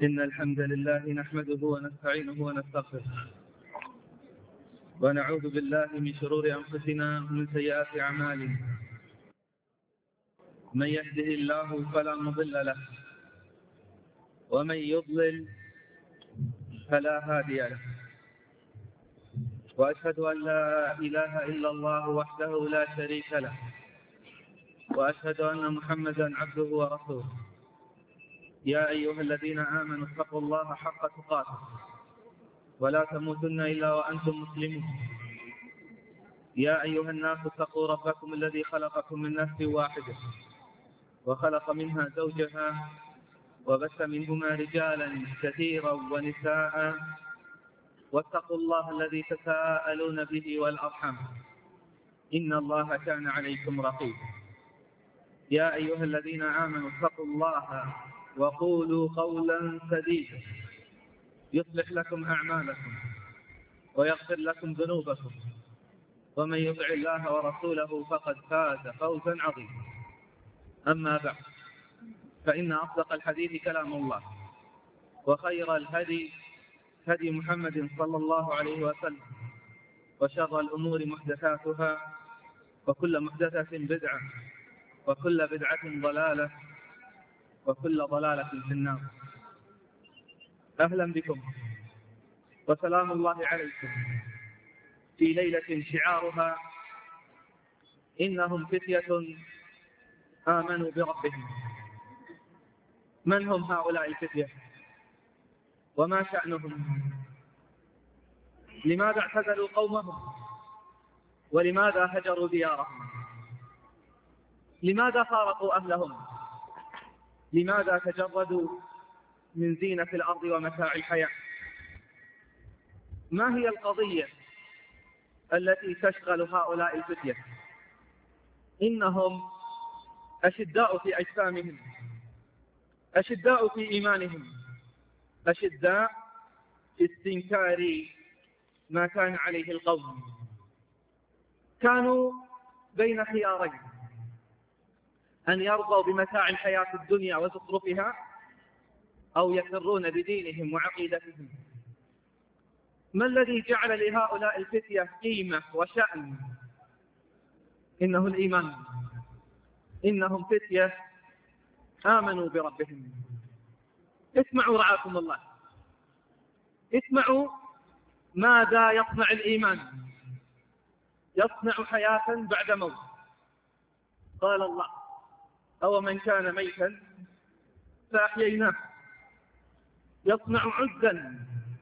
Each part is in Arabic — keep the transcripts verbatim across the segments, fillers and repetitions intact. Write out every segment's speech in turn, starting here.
إن الحمد لله نحمده ونستعينه ونستغفره ونعوذ بالله من شرور أنفسنا ومن سيئات أعمالنا. من يهده الله فلا مضل له ومن يضلل فلا هادي له، وأشهد أن لا إله إلا الله وحده لا شريك له، وأشهد أن محمدا عبده ورسوله. يا أيها الذين آمنوا اتقوا الله حق تقاته ولا تموتن إلا وأنتم مسلمون. يا أيها الناس اتقوا ربكم الذي خلقكم من نفس واحدة وخلق منها زوجها وبث منهما رجالا كثيرا ونساء، واتقوا الله الذي تساءلون به والأرحام إن الله كان عليكم رقيبا. يا أيها الذين آمنوا اتقوا الله وقولوا قولا سديدا يصلح لكم أعمالكم ويغفر لكم ذنوبكم، ومن يطع الله ورسوله فقد فاز فوزا عظيما. أما بعد، فإن أصدق الحديث كلام الله، وخير الهدي هدي محمد صلى الله عليه وسلم، وشر الأمور محدثاتها، وكل محدثة بدعة، وكل بدعة ضلالة، وكل ضلالة في النار. أهلا بكم وسلام الله عليكم في ليلة شعارها إنهم فتية آمنوا بربهم. من هم هؤلاء الفتية وما شأنهم؟ لماذا اعتزلوا قومهم؟ ولماذا هجروا ديارهم؟ لماذا فارقوا أهلهم؟ لماذا تجردوا من زينة الأرض ومتاع الحياة؟ ما هي القضية التي تشغل هؤلاء الفتية؟ إنهم أشداء في أجسامهم، أشداء في إيمانهم، أشداء في استنكار ما كان عليه القوم. كانوا بين خيارين: أن يرضوا بمتاع الحياة الدنيا وزخرفها، أو يفرون بدينهم وعقيدتهم. ما الذي جعل لهؤلاء الفتية قيمة وشأن؟ إنه الإيمان. إنهم فتية آمنوا بربهم. اسمعوا رعاكم الله، اسمعوا ماذا يصنع الإيمان. يصنع حياة بعد موت. قال الله: أو من كان ميتا فأحييناه. يصنع عزا،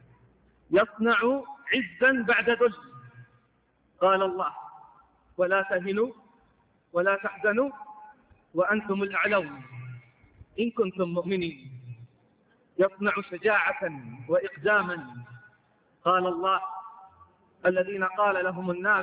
يصنع عزا بعد ذل. قال الله: ولا تهنوا ولا تحزنوا وأنتم الأعلون إن كنتم مؤمنين. يصنع شجاعة وإقداما. قال الله: الذين قال لهم الناس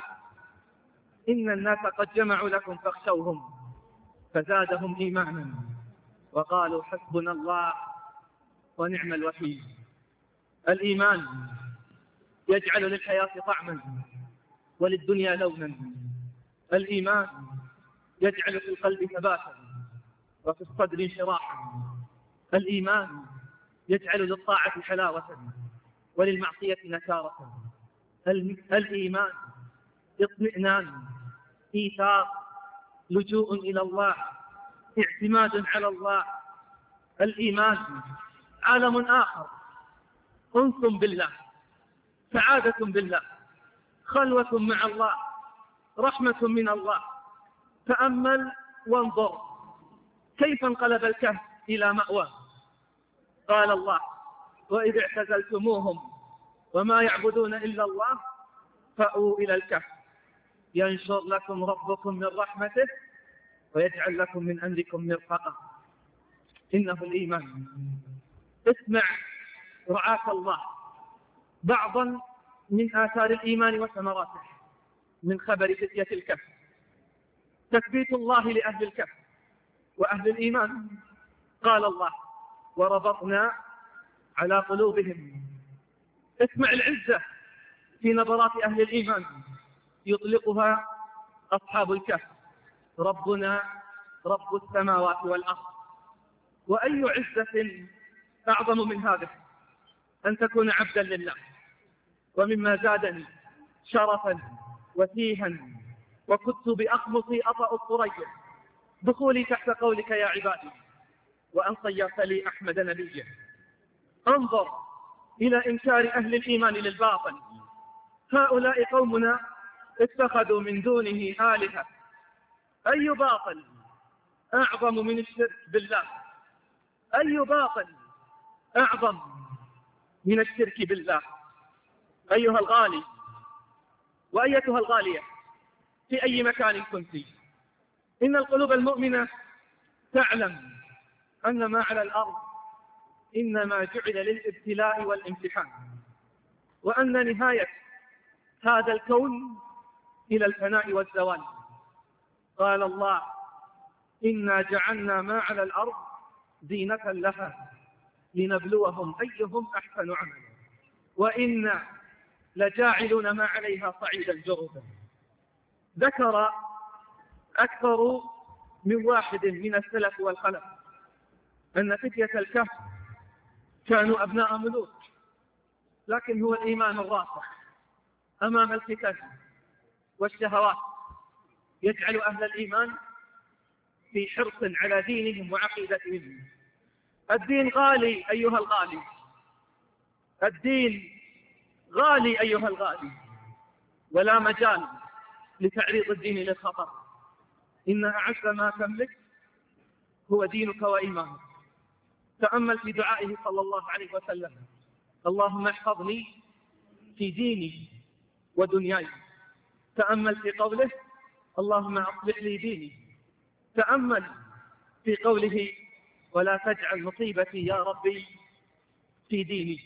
إن الناس قد جمعوا لكم فاخشوهم فزادهم إيمانا وقالوا حسبنا الله ونعم الوكيل. الإيمان يجعل للحياة طعما وللدنيا لونا. الإيمان يجعل في القلب ثباتا وفي الصدر انشراحا. الإيمان يجعل للطاعة حلاوة وللمعصية نكارة. الإيمان اطمئنان، إيثار، لجوء إلى الله، اعتماد على الله. الإيمان عالم آخر، أنس بالله، سعادة بالله، خلوة مع الله، رحمة من الله. تأمل وانظر كيف انقلب الكهف إلى مأوى. قال الله: وإذ اعتزلتموهم وما يعبدون إلا الله فأووا إلى الكهف ينشر لكم ربكم من رحمته ويجعل لكم من أمركم مرفقا. إنه الإيمان. اسمع رعاك الله بعضا من آثار الإيمان وثمراته من خبر فتية الكهف. تثبيت الله لأهل الكهف وأهل الإيمان. قال الله: وربطنا على قلوبهم. اسمع العزة في نظرات أهل الإيمان يطلقها أصحاب الكهف: ربنا رب السماوات والأرض. وأي عزة أعظم من هذا أن تكون عبدا لله. ومما زادني شرفا وتيها وكنت بأخمصي أطأ الثريا دخولي تحت قولك يا عبادي، وأن صيرت لي أحمد نبيا. انظر إلى إنكار أهل الإيمان للباطل. هؤلاء قومنا اتخذوا من دونه آلهة. أي باطل أعظم من الشرك بالله؟ أي باطل أعظم من الشرك بالله؟ أيها الغالي وأيتها الغالية في أي مكان كنت، إن القلوب المؤمنة تعلم أن ما على الأرض إنما جعل للابتلاء والامتحان، وأن نهاية هذا الكون إلى الفناء والزوال. قال الله: إنا جعلنا ما على الأرض زينة لها لنبلوهم أيهم أحسن عملا وإنا لجاعلون ما عليها صعيدا جرزا. ذكر أكثر من واحد من السلف والخلف أن فتية الكهف كانوا أبناء ملوك، لكن هو الإيمان الراسخ أمام الفتن والشهوات يجعل أهل الإيمان في حرص على دينهم وعقيدتهم. الدين غالي أيها الغالي، الدين غالي أيها الغالي، ولا مجال لتعريض الدين للخطر. إن أعز ما تملك هو دينك وإيمانك. تأمل في دعائه صلى الله عليه وسلم: اللهم احفظني في ديني ودنياي. تأمل في قوله: اللهم أصلح لي ديني. تأمل في قوله: ولا تجعل مصيبتي يا ربي في ديني.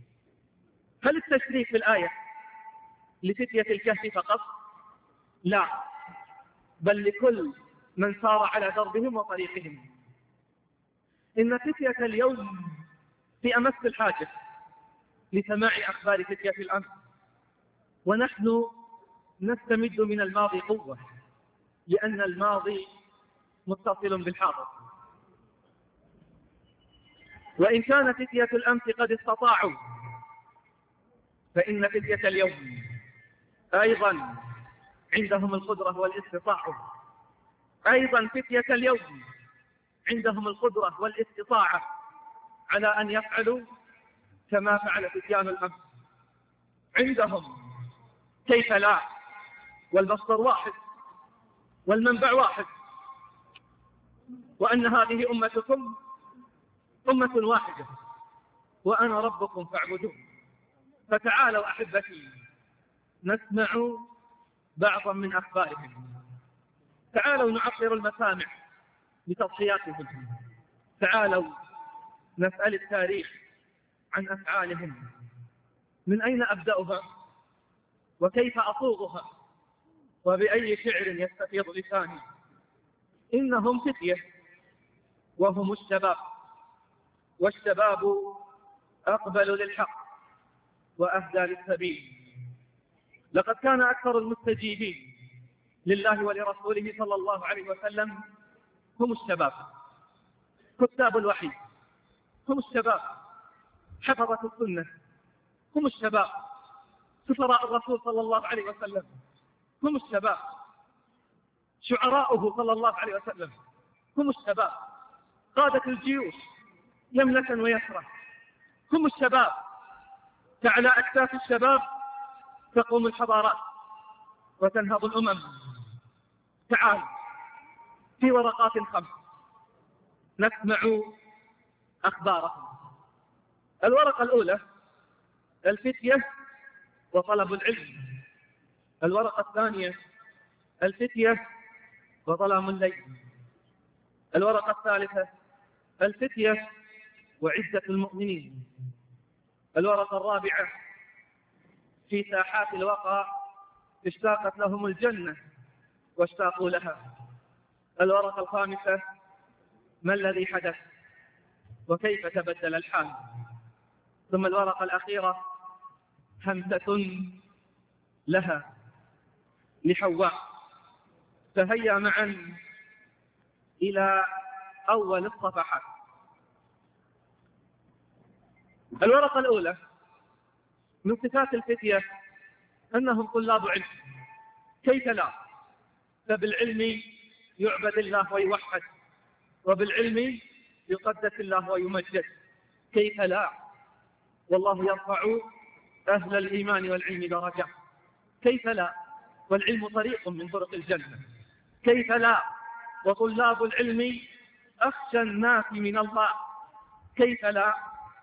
هل التشريف في الآية لفتية الكهف فقط؟ لا، بل لكل من سار على دربهم وطريقهم. إن فتية اليوم في أمس الحاجة لسماع أخبار فتية الأمس، ونحن نستمد من الماضي قوة، لأن الماضي متصل بالحاضر. وإن كان فتية الأمس قد استطاعوا، فإن فتية اليوم أيضا عندهم القدرة والاستطاعة. أيضا فتية اليوم عندهم القدرة والاستطاعة على أن يفعلوا كما فعل فتيان الأمس. عندهم كيف لا، والمصدر واحد والمنبع واحد، وأن هذه أمتكم أمة واحدة وأنا ربكم فاعبدون. فتعالوا أحبتي نسمع بعضا من أخبارهم. تعالوا نعطر المسامع بتضحياتهم. تعالوا نسأل التاريخ عن أفعالهم. من أين أبدأها وكيف أصوغها وبأي شعر يستفيض لساني؟ إنهم فتية وهم الشباب، والشباب أقبل للحق وأهدى للسبيل. لقد كان أكثر المستجيبين لله ولرسوله صلى الله عليه وسلم هم الشباب. كتاب الوحي هم الشباب، حفظة السنة هم الشباب، سفراء الرسول صلى الله عليه وسلم هم الشباب، شعراؤه صلى الله عليه وسلم هم الشباب، قادة الجيوش يمنة ويسرة هم الشباب. فعلى أكتاف الشباب تقوم الحضارات وتنهض الأمم. تعال في ورقات خمس نسمع أخبارهم. الورقة الأولى: الفتية وطلب العلم. الورقة الثانية: الفتية وظلام الليل. الورقة الثالثة: الفتية وعزة المؤمنين. الورقة الرابعة: في ساحات الوقع اشتاقت لهم الجنة واشتاقوا لها. الورقة الخامسة: ما الذي حدث وكيف تبدل الحال. ثم الورقة الأخيرة: همسة لها لحواء. فهيا معا إلى أول الصفحات. الورقة الأولى من صفات الفتية أنهم طلاب علم. كيف لا؟ فبالعلم يعبد الله ويوحد، وبالعلم يقدس الله ويمجد. كيف لا؟ والله يرفع أهل الإيمان والعلم درجة. كيف لا؟ والعلم طريق من طرق الجنة. كيف لا؟ وطلاب العلم أخشى الناس من الله. كيف لا؟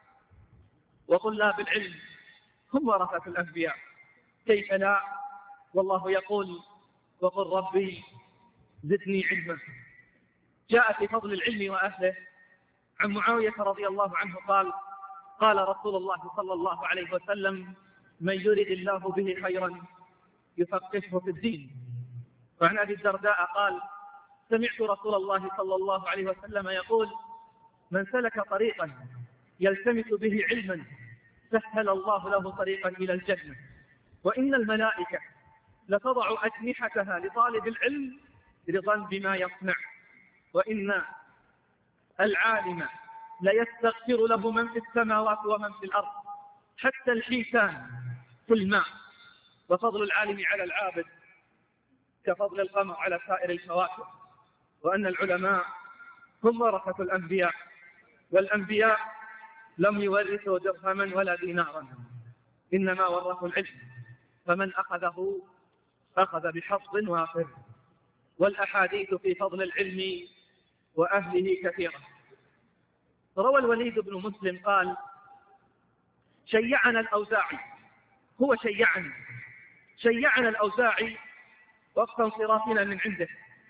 وطلاب العلم هم ورثة الأنبياء. كيف لا؟ والله يقول وقل ربي زدني علما. جاء في فضل العلم وأهله عن معاوية رضي الله عنه قال قال رسول الله صلى الله عليه وسلم من يرد الله به خيرا يفقهه في الدين. وعن أبي الدرداء قال سمعت رسول الله صلى الله عليه وسلم يقول من سلك طريقا يلتمس به علما سهل الله له طريقا إلى الجنة. وإن الملائكة لتضع أجنحتها لطالب العلم رضا بما يصنع. وإن العالم ليستغفر له من في السماوات ومن في الأرض حتى الحيتان في الماء. وفضل العالم على العابد كفضل القمر على سائر الكواكب. وأن العلماء هم ورثة الأنبياء، والأنبياء لم يورثوا درهما ولا دينارا، إنما ورثوا العلم، فمن أخذه أخذ بحظ وافر. والأحاديث في فضل العلم وأهله كثيرة. روى الوليد بن مسلم قال شيعنا الأوزاعي، هو شيعني شيعنا الأوزاعي وقت انصرافنا من عنده،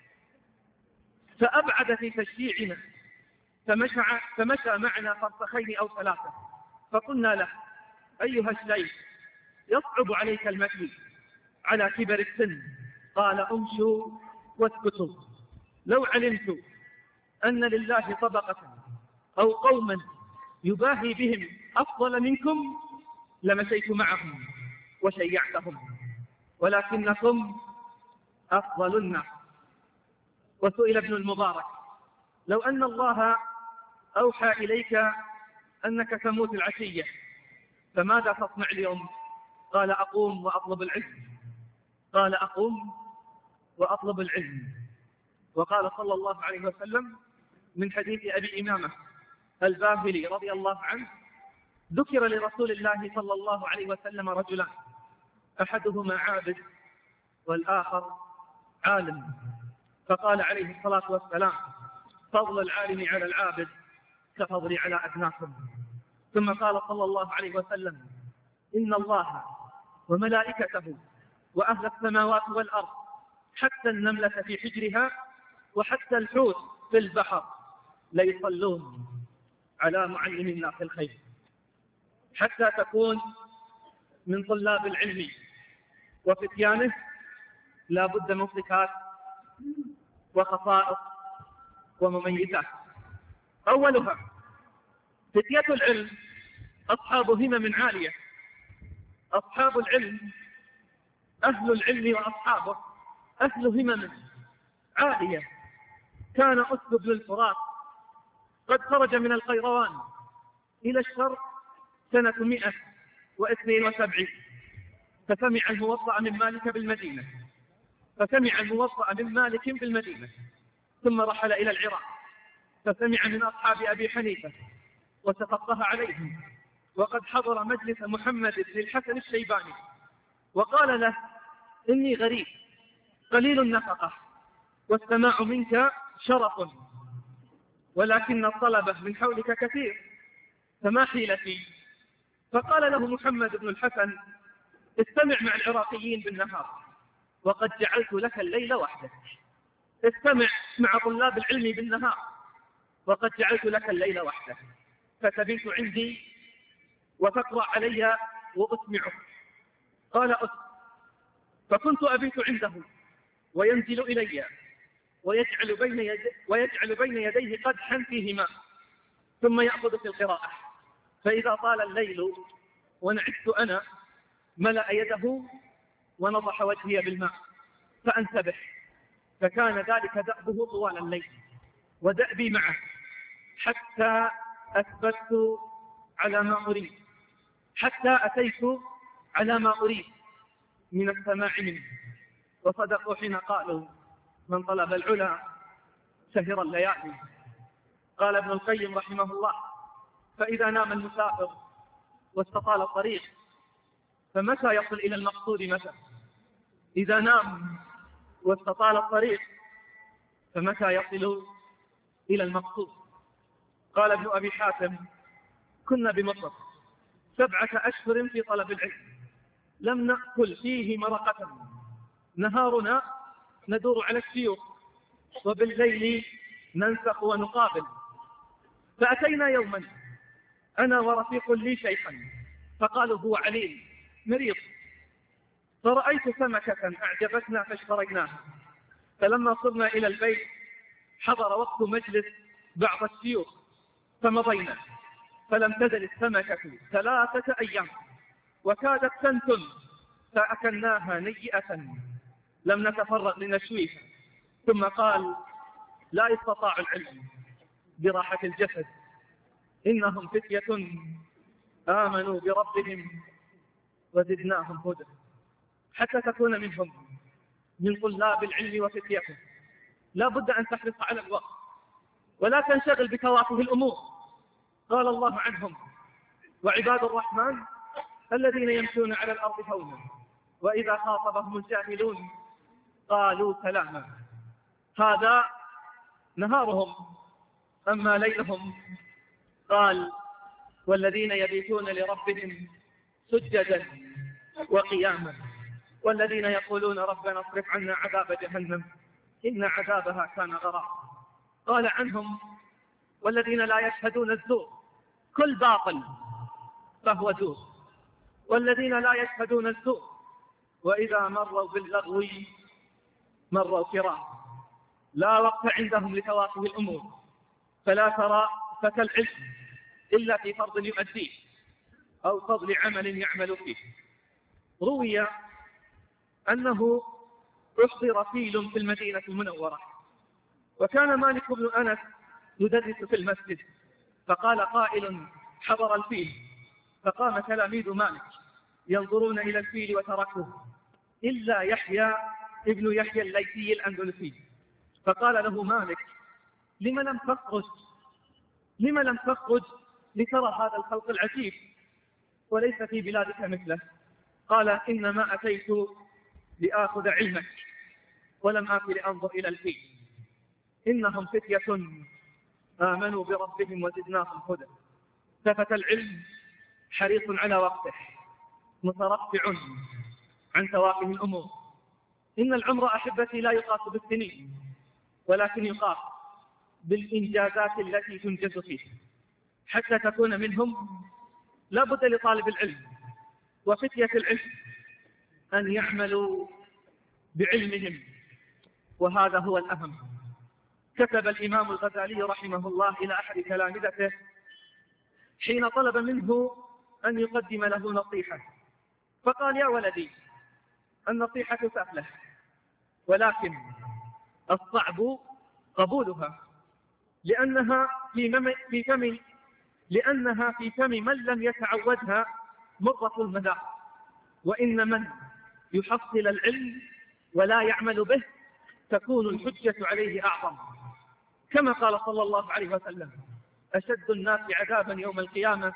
فأبعد في تشييعنا، فمشى, فمشى معنا فرسخين أو ثلاثة، فقلنا له أيها الشيخ يصعب عليك المشي على كبر السن؟ قال امشوا واسكتوا، لو علمت أن لله طبقة أو قوما يباهي بهم أفضل منكم لمشيت معهم وشيعتهم، ولكنكم أفضل الناس. وسئل ابن المبارك لو أن الله أوحى إليك أنك تموت العشية فماذا تصنع اليوم؟ قال أقوم وأطلب العلم قال أقوم وأطلب العلم. وقال صلى الله عليه وسلم من حديث أبي إمامة الباهلي رضي الله عنه ذكر لرسول الله صلى الله عليه وسلم رجلان أحدهما عابد والآخر عالم، فقال عليه الصلاة والسلام فضل العالم على العابد كفضلي على أدناكم. ثم قال صلى الله عليه وسلم إن الله وملائكته وأهل السماوات والأرض حتى النملة في حجرها وحتى الحوت في البحر ليصلون على معلم الناس الخير. حتى تكون من طلاب العلم وفتيانه لا بد من صفات وخصائص ومميزات. أولها فتية العلم أصحاب همم عالية. أصحاب العلم أهل العلم وأصحابه أهل همم عالية. كان أسد بن الفرات قد خرج من القيروان إلى الشرق سنة مئة واثنين وسبعين فسمع الموطأ من مالك بالمدينة فسمع الموطأ من مالك بالمدينة ثم رحل إلى العراق فسمع من أصحاب أبي حنيفة وتفقه عليهم، وقد حضر مجلس محمد بن الحسن الشيباني وقال له إني غريب قليل النفقة والسماع منك شرف، ولكن الطلبة من حولك كثير فما حيلتي؟ فقال له محمد بن الحسن استمع مع العراقيين بالنهار وقد جعلت لك الليل وحدك، استمع مع طلاب العلم بالنهار وقد جعلت لك الليل وحدك، فتبيت عندي وتقرأ علي وأسمعك. قال أسمع، فكنت أبيت عنده وينزل إلي ويجعل بين, يد... ويجعل بين يديه قدحا فيه ماء ثم يأخذ في القراءة، فإذا طال الليل ونعست أنا ملأ يده ونضح وجهي بالماء فأنتبه، فكان ذلك دأبه طوال الليل ودأبي معه حتى أثبت على ما أريد، حتى أتيت على ما أريد من السماع منه. وصدقوا حين قالوا من طلب العلا سهر الليالي. قال ابن القيم رحمه الله: فإذا نام المسافر واستطال الطريق فمتى يصل إلى المقصود؟ متى؟ إذا نام واستطال الطريق فمتى يصل إلى المقصود؟ قال ابن أبي حاتم: كنا بمصر سبعة أشهر في طلب العلم، لم نأكل فيه مرقة، نهارنا ندور على الشيوخ وبالليل ننسخ ونقابل. فأتينا يوما أنا ورفيق لي شيخا فقالوا هو عليل مريض، فرأيت سمكة أعجبتنا فاشتريناها، فلما صرنا إلى البيت حضر وقت مجلس بعض الشيوخ فمضينا، فلم تزل السمكة ثلاثة أيام وكادت تنتن، فأكلناها نيئة لم نتفرغ لنشويها. ثم قال: لا يستطاع العلم براحة الجسد، إنهم فتية آمنوا بربهم وزدناهم هدى. حتى تكون منهم من طلاب العلم وفتيته لا بد أن تحرص على الوقت ولا تنشغل بتوافه الأمور. قال الله عنهم: وعباد الرحمن الذين يمشون على الأرض هونا وإذا خاطبهم الجاهلون قالوا سلاما. هذا نهارهم. أما ليلهم قال: والذين يبيتون لربهم سجدا وقياما والذين يقولون ربنا اصرف عنا عذاب جهنم إن عذابها كان غراما. قال عنهم: والذين لا يشهدون الزور، كل باطل فهو زور، والذين لا يشهدون الزور وإذا مروا باللغو مروا كرام. لا وقت عندهم لتوافه الأمور، فلا ترى فتى العلم إلا في فرض يؤديه أو فضل عمل يعمل فيه. روي أنه أحضر فيل في المدينة المنورة، وكان مالك بن أنس يدرس في المسجد، فقال قائل: حضر الفيل، فقام تلاميذ مالك ينظرون إلى الفيل وتركوه إلا يحيى ابن يحيى الليثي الأندلسي، فقال له مالك: لم لم تخرج لم لم تخرج لترى هذا الخلق العجيب وليس في بلادك مثله؟ قال: إنما أتيت لآخذ علمك ولم آت لأنظر إلى الفيل، إنهم فتية آمنوا بربهم وزدناهم هدى. ففتى العلم حريص على وقته مترفع عن توافه الأمور. إن العمر أحبتي لا يقاس بالسنين ولكن يقاس بالإنجازات التي تنجز فيه. حتى تكون منهم لا بد لطالب العلم وفتية العلم أن يعملوا بعلمهم، وهذا هو الأهم. كتب الإمام الغزالي رحمه الله إلى أحد تلامذته حين طلب منه أن يقدم له نصيحة، فقال: يا ولدي، النصيحة سهلة ولكن الصعب قبولها، لأنها في في فم لأنها في فم من لم يتعودها مرة المذاق، وإن من يحصل العلم ولا يعمل به تكون الحجة عليه أعظم. كما قال صلى الله عليه وسلم: أشد الناس عذابا يوم القيامة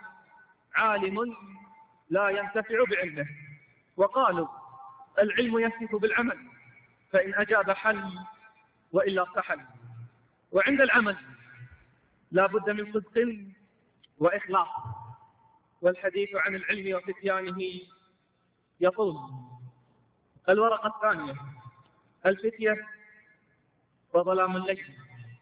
عالم لا ينتفع بعلمه. وقالوا: العلم يهتف بالعمل، فإن أجاب حل وإلا ارتحل. وعند العمل لا بد من صدق وإخلاص. والحديث عن العلم وفتيانه يطول. الورقة الثانية: الفتية وظلام الليل.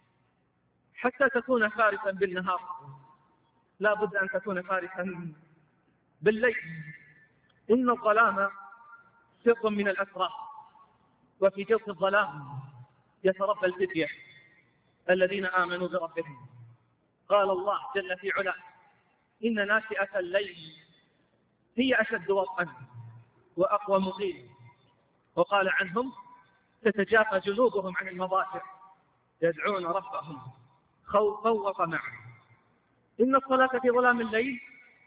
حتى تكون فارسا بالنهار لا بد أن تكون فارسا بالليل. إن الظلام سر من الأسرار، وفي جوف الظلام يتربى الفتية الذين آمنوا بربهم. قال الله جل في علاه: إن ناشئة الليل هي أشد وطئا وأقوى مقيل. وقال عنهم: تتجافى جنوبهم عن المضاجع يدعون ربهم خوفا وطمعا. إن الصلاة في ظلام الليل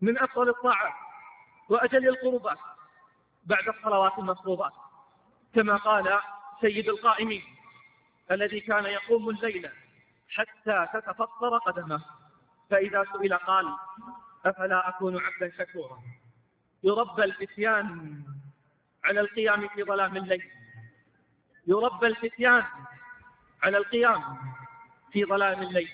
من أفضل الطاعات وأجل القربات بعد الصلوات المفروضات، كما قال سيد القائمين الذي كان يقوم الليل حتى تتفطر قدمه، فإذا سئل قال: أفلا أكون عبدا شكورا. يربى الفتيان على القيام في ظلام الليل، يربى الفتيان على القيام في ظلام الليل،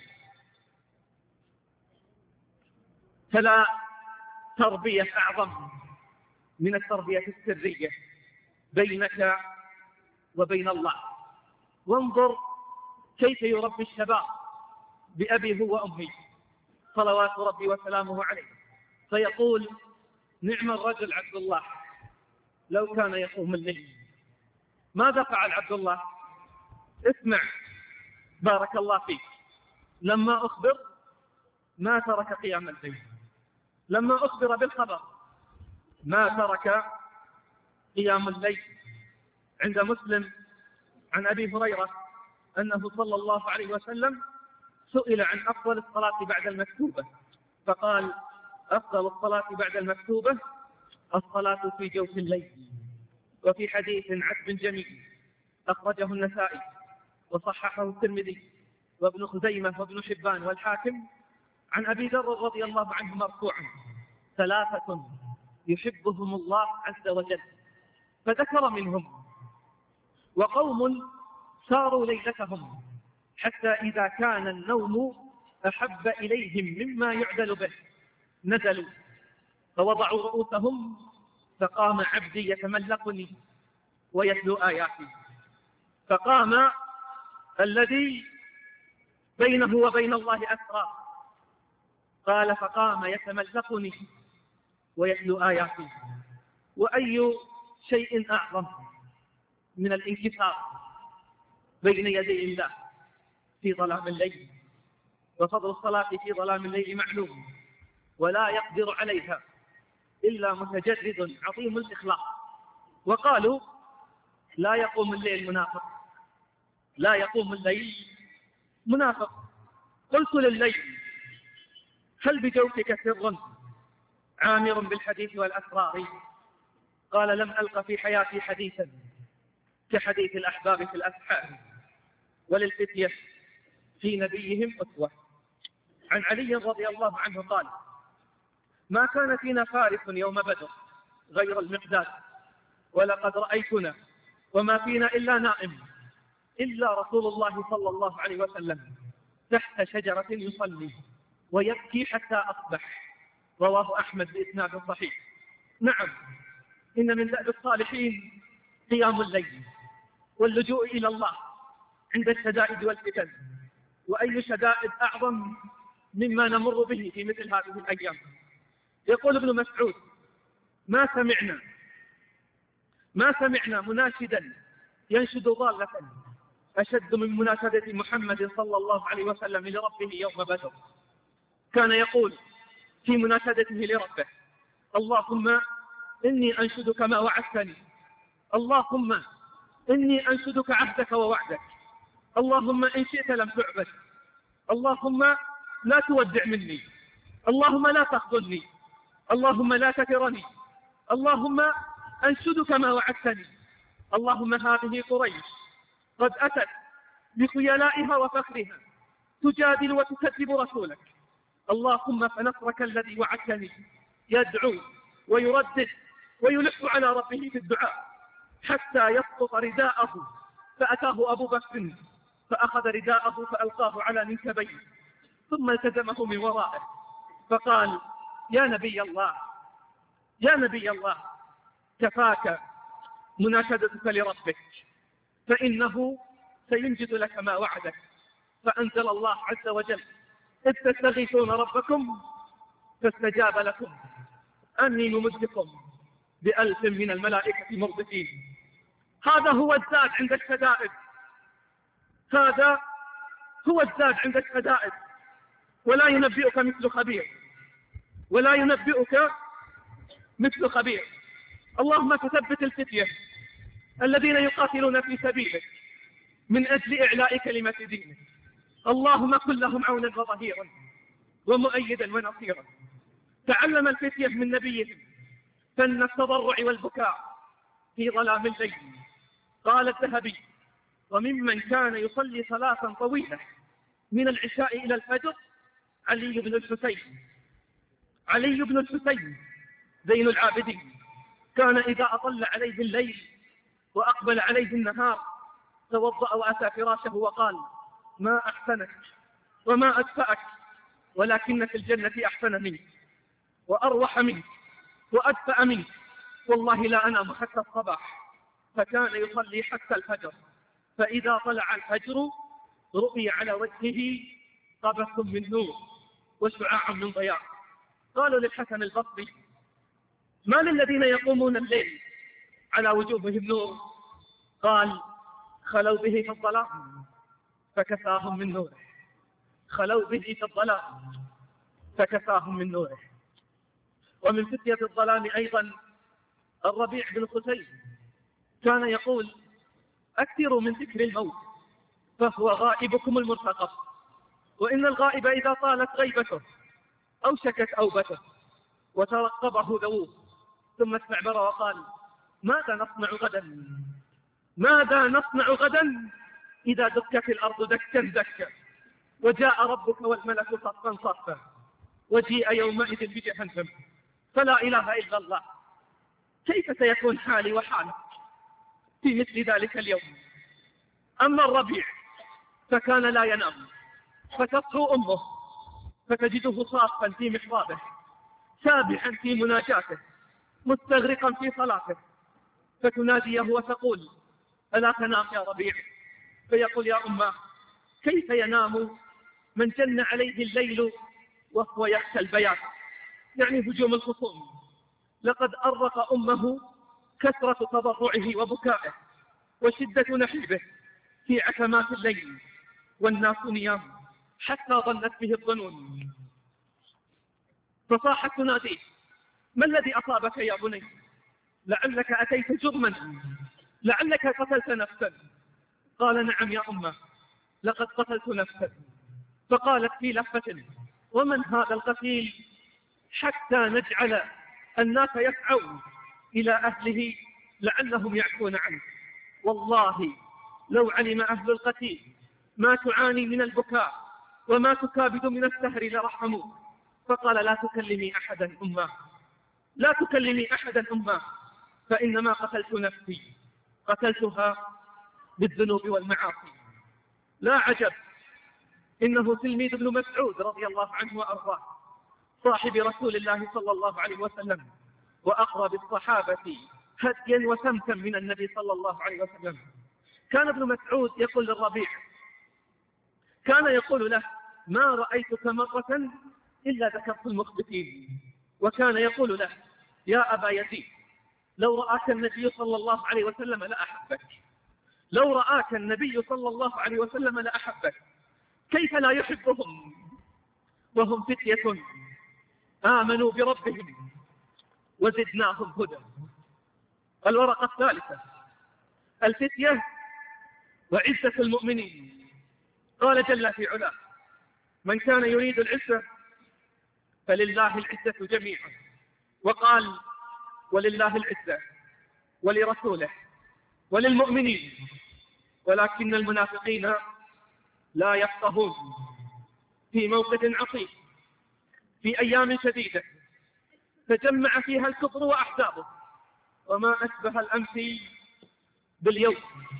فلا تربية أعظم من التربية السرية بينك وبين الله. وانظر كيف يربي الشباب بأبي هو وأمي صلوات ربي وسلامه عليه، فيقول: نعم الرجل عبد الله لو كان يقوم الليل. ماذا فعل عبد الله؟ اسمع بارك الله فيك. لما أخبر ما ترك قيام الليل، لما أخبر بالخبر ما ترك قيام الليل. عند مسلم عن أبي هريرة أنه صلى الله عليه وسلم سئل عن أفضل الصلاة بعد المكتوبة فقال: أفضل الصلاة بعد المكتوبة الصلاة في جوف الليل. وفي حديث عذب جميل أخرجه النسائي وصححه الترمذي وابن خزيمة وابن حبان والحاكم عن أبي ذر رضي الله عنه مرفوعا: ثلاثة يحبهم الله عز وجل، فذكر منهم: وقوم ساروا ليلتهم حتى إذا كان النوم أحب إليهم مما يعدل به نزلوا فوضعوا رؤوسهم فقام عبدي يتملقني ويتلو آياتي. فقام الذي بينه وبين الله أسرى، قال: فقام يتملقني ويتلو آياتي. وأي شيء أعظم من الانكسار بين يدي الله في ظلام الليل. وفضل الصلاة في ظلام الليل معلوم، ولا يقدر عليها إلا متجرد عظيم الإخلاص. وقالوا: لا يقوم الليل منافق، لا يقوم الليل منافق. قلت لليل: هل بجوفك سر عامر بالحديث والأسرار؟ قال: لم ألق في حياتي حديثا كحديث الأحباب في الأسحار، وللفتية في نبيهم أسوة. عن علي رضي الله عنه قال: ما كان فينا فارس يوم بدر غير المقداد، ولقد رأيتنا وما فينا إلا نائم إلا رسول الله صلى الله عليه وسلم تحت شجرة يصلي ويبكي حتى أصبح. رواه أحمد بإسناد صحيح. نعم، إن من دأب الصالحين قيام الليل واللجوء إلى الله عند الشدائد والفتن. وأي شدائد أعظم مما نمر به في مثل هذه الأيام. يقول ابن مسعود: ما سمعنا ما سمعنا مناشدا ينشد ضالة أشد من مناشدة محمد صلى الله عليه وسلم لربه يوم بدر. كان يقول في مناشدته لربه: اللهم إني أنشدك ما وعدتني، اللهم إني أنشدك عهدك ووعدك، اللهم إن شئت لم تعبد، اللهم لا تودع مني، اللهم لا تخذلني، اللهم لا تثرني، اللهم أنشدك ما وعدتني. اللهم هذه قريش قد أتت بخيلائها وفخرها تجادل وتكذب رسولك، اللهم فنصرك الذي وعدتني يدعو ويردد ويلح على ربه في الدعاء حتى يسقط رداءه، فأتاه أبو بكر فأخذ رداءه فألقاه على منكبيه ثم التزمه من ورائه فقال: يا نبي الله يا نبي الله كفاك مناشدتك لربك فإنه سينجز لك ما وعدك. فأنزل الله عز وجل: إذ تستغيثون ربكم فاستجاب لكم أني ممدكم بألف من الملائكة مردفين. هذا هو الزاد عند الشدائد، هذا هو الزاد عند الشدائد. ولا ينبئك مثل خبير، ولا ينبئك مثل خبير. اللهم فثبت الفتية الذين يقاتلون في سبيلك من أجل إعلاء كلمة دينك. اللهم كن لهم عونا وظهيرا ومؤيدا ونصيرا. تعلم الفتية من نبيهم فن التضرع والبكاء في ظلام الليل. قال الذهبي: وممن كان يصلي صلاة طويلة من العشاء إلى الفجر علي بن الحسين. علي بن الحسين زين العابدين كان إذا أطل عليه الليل وأقبل عليه النهار توضأ وأتى فراشه وقال: ما أحسنك وما أدفأك، ولكن في الجنة أحسن منك وأروح منك وأدفأ منك، والله لا أنام حتى الصباح. فكان يصلي حتى الفجر، فإذا طلع الفجر رؤي على وجهه قبس من نور وشعاع من ضياء. قالوا للحسن البصري: ما للذين يقومون الليل على وجوههم نور؟ قال: خلوا به في الظلام فكساهم من نوره. خلوا به في الظلام فكساهم من نوره. ومن فتية الظلام أيضا الربيع بن خثيم كان يقول: أكثروا من ذكر الموت فهو غائبكم المرتقب، وإن الغائب إذا طالت غيبته أوشكت أوبته وترقبه ذووه، ثم استعبر وقال: ماذا نصنع غدا؟ ماذا نصنع غدا إذا دكت الأرض دكا دكا وجاء ربك والملك صفا صفا وجيء يومئذ بجهنم فلا إله إلا الله. كيف سيكون حالي وحالك في مثل ذلك اليوم؟ أما الربيع فكان لا ينام، فتصحو أمه فتجده صافا في محرابه سابحا في مناجاته مستغرقا في صلاته، فتناديه وتقول: ألا تنام يا ربيع؟ فيقول: يا أمه كيف ينام من جن عليه الليل وهو يخشى البيات، يعني هجوم الخصوم. لقد أرق أمه كثرة تضرعه وبكائه وشدة نحيبه في عتمات الليل والناس نيام، حتى ظنت به الظنون، فصاحت تناديه: ما الذي أصابك يا بني؟ لعلك أتيت جرما، لعلك قتلت نفسا. قال: نعم يا أمه، لقد قتلت نفسا. فقالت في لهفة: ومن هذا القتيل؟ حتى نجعل الناس يسعون إلى أهله لعلهم يعفون عنه. والله لو علم أهل القتيل ما تعاني من البكاء وما تكابد من السهر لرحموه. فقال: لا تكلمي أحدا أمه، لا تكلمي أحدا أمه، فإنما قتلت نفسي، قتلتها بالذنوب والمعاصي. لا عجب إنه تلميذ ابن مسعود رضي الله عنه وأرضاه صاحب رسول الله صلى الله عليه وسلم وأقرب الصحابة هديا وسمتا من النبي صلى الله عليه وسلم. كان ابن مسعود يقول للربيع، كان يقول له: ما رأيتك مرة إلا ذكرت المخبتين. وكان يقول له: يا أبا يزيد لو رآك النبي صلى الله عليه وسلم لأحبك، لو رآك النبي صلى الله عليه وسلم لأحبك. كيف لا يحبهم وهم فتية آمنوا بربهم وزدناهم هدى. الورقة الثالثة الفتية وعزة المؤمنين. قال جل في علاه: من كان يريد العزة فلله العزة جميعا. وقال: ولله العزة ولرسوله وللمؤمنين ولكن المنافقين لا يفقهون. في موقف عصيب في أيام شديدة تجمع فيها الكفر وأحزابه، وما أشبه الأمس باليوم.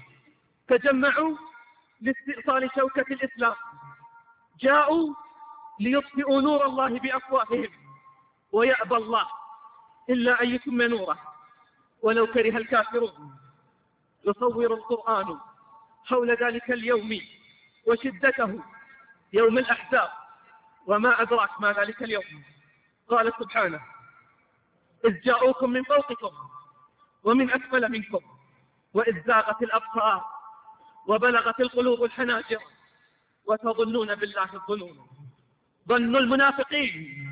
تجمعوا لاستئصال شوكة الإسلام، جاءوا ليطفئوا نور الله بأفواههم، ويأبى الله إلا أن يتم نوره ولو كره الكافرون. يصور القرآن حول ذلك اليوم وشدته، يوم الأحزاب، وما أدراك ما ذلك اليوم. قال سبحانه: إذ جاءوكم من فوقكم ومن أسفل منكم وإذ زاغت الأبصار وبلغت القلوب الحناجر وتظنون بالله الظنون. ظن المنافقين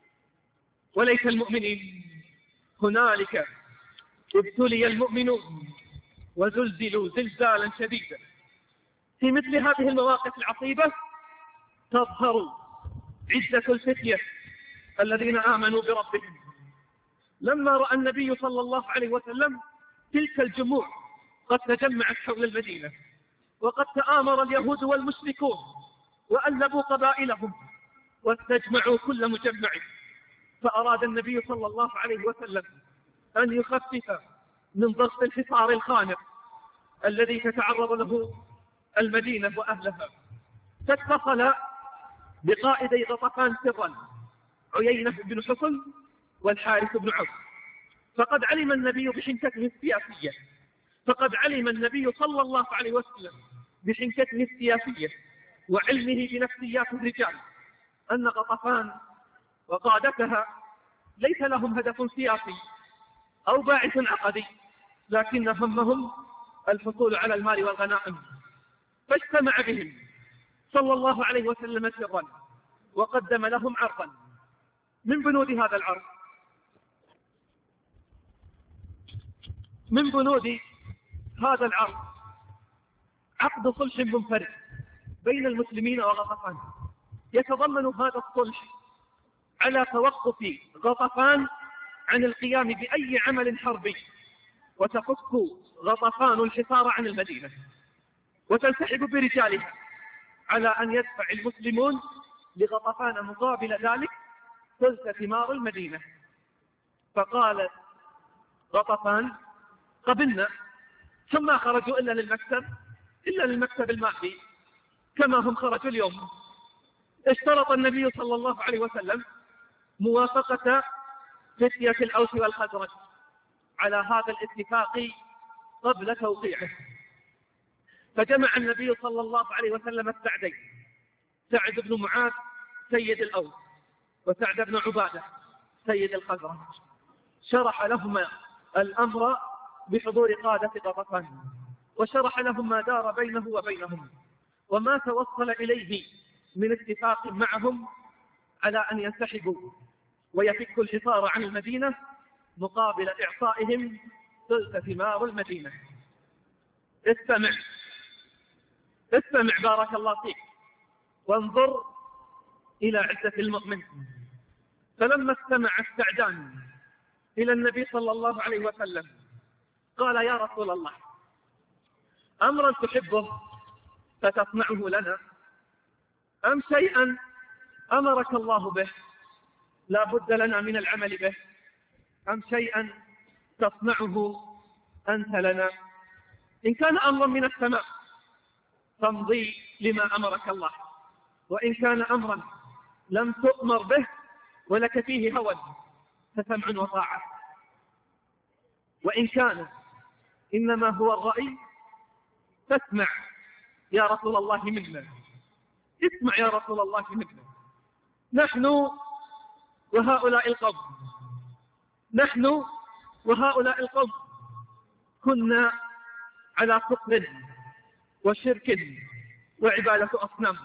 وليس المؤمنين. هنالك ابتلي المؤمنون وزلزلوا زلزالا شديدا. في مثل هذه المواقف العصيبة تظهر عزة الفتية الذين آمنوا بربهم. لما رأى النبي صلى الله عليه وسلم تلك الجموع قد تجمعت حول المدينة، وقد تآمر اليهود والمشركون وألبوا قبائلهم واستجمعوا كل مجمع، فأراد النبي صلى الله عليه وسلم أن يخفف من ضغط الحصار الخانق الذي تتعرض له المدينة وأهلها، فاتصل بقائدي غطفان سرا، عيينة بن حصن والحارث بن عوف. فقد علم النبي بحنكته السياسية فقد علم النبي صلى الله عليه وسلم بحنكته السياسية وعلمه بنفسيات الرجال أن غطفان وقادتها ليس لهم هدف سياسي أو باعث عقدي، لكن همهم الحصول على المال والغنائم. فاجتمع بهم صلى الله عليه وسلم سرا وقدم لهم عرضا. من بنود هذا العرض من بنود هذا العرض عقد صلح منفرد بين المسلمين وغطفان، يتضمن هذا الصلح على توقف غطفان عن القيام بأي عمل حربي، وتفك غطفان الحصار عن المدينة وتنسحب برجالها، على أن يدفع المسلمون لغطفان مقابل ذلك ثلث ثمار المدينة. فقال غطفان قبلنا، ثم خرجوا إلا للمكتب إلا للمكتب المادي كما هم خرجوا اليوم. اشترط النبي صلى الله عليه وسلم موافقة فتية الأوس والخزرج على هذا الاتفاق قبل توقيعه، فجمع النبي صلى الله عليه وسلم السعدين، سعد بن معاذ سيد الأوس وسعد بن عبادة سيد الخزرج، شرح لهما الأمر بحضور قادة غطفان، وشرح لهم ما دار بينه وبينهم وما توصل إليه من اتفاق معهم على أن ينسحبوا ويفكوا الحصار عن المدينة مقابل إعطائهم ثلث ثمار المدينة. استمع استمع بارك الله فيك وانظر إلى عزة المؤمن. فلما استمع السعدان إلى النبي صلى الله عليه وسلم قال: يا رسول الله، أمرا تحبه فتصنعه لنا، أم شيئا أمرك الله به لا بد لنا من العمل به، أم شيئا تصنعه أنت لنا؟ إن كان أمرا من السماء فامضي لما أمرك الله، وإن كان أمرا لم تؤمر به ولك فيه هوى فسمع وطاعة، وإن كان إنما هو الرأي فاسمع يا رسول الله منا، اسمع يا رسول الله منا. نحن وهؤلاء القوم نحن وهؤلاء القوم كنا على كفر وشرك وعبادة أصنام.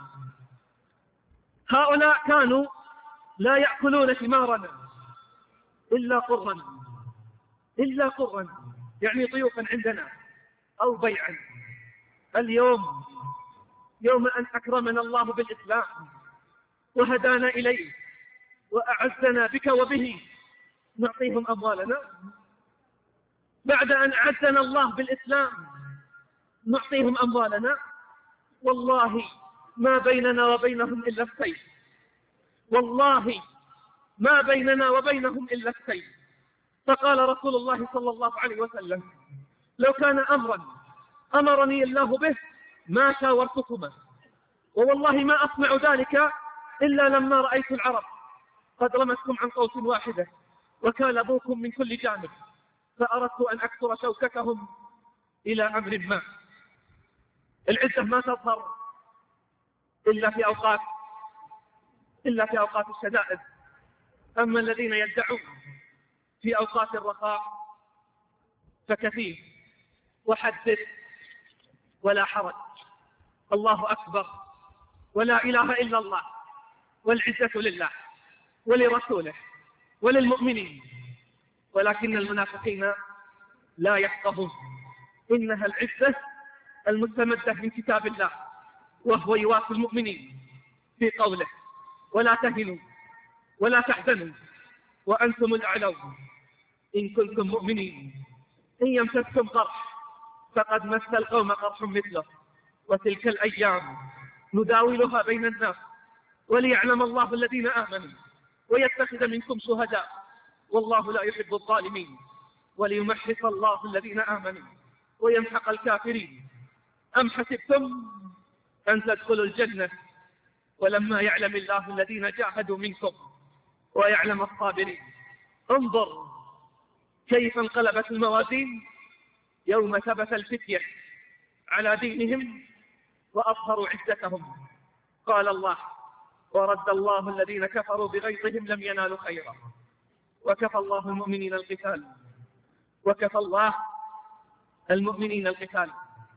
هؤلاء كانوا لا يأكلون ثمارنا إلا قرا إلا قرا يعني ضيوفا عندنا أو بيعا. اليوم يوم أن أكرمنا الله بالإسلام وهدانا إليه وأعزنا بك وبه نعطيهم أموالنا؟ بعد أن أعزنا الله بالإسلام نعطيهم أموالنا؟ والله ما بيننا وبينهم إلا السيف، والله ما بيننا وبينهم إلا السيف. فقال رسول الله صلى الله عليه وسلم: لو كان أمرا أمرني الله به ما شاورتكما، ووالله ما أصنع ذلك إلا لما رأيت العرب قد رمتكم عن قوس واحدة وكالبوكم من كل جانب، فأردت أن أكسر شوكتهم إلى أمر ما. العزة ما تظهر إلا في أوقات إلا في أوقات الشدائد، أما الذين يدعون في أوقات الرخاء فكثير. وحدث ولا حرج، الله أكبر ولا إله إلا الله، والعزة لله ولرسوله وللمؤمنين، ولكن المنافقين لا يفقهون. إنها العزة المستمدة من كتاب الله، وهو يوافي المؤمنين في قوله: ولا تهنوا ولا تحزنوا وأنتم الأعلون إن كنتم مؤمنين. إن يمسسكم قرح فقد مس القوم قرح مثله وتلك الأيام نداولها بين الناس وليعلم الله الذين آمنوا ويتخذ منكم شهداء والله لا يحب الظالمين وليمحص الله الذين آمنوا ويمحق الكافرين. أم حسبتم أن تدخلوا الجنة ولما يعلم الله الذين جاهدوا منكم ويعلم الصابرين. انظر كيف انقلبت الموازين يوم ثبت الفتية على دينهم وأظهروا عزتهم. قال الله: ورد الله الذين كفروا بغيظهم لم ينالوا خيرا وكفى الله المؤمنين القتال وكفى الله المؤمنين القتال.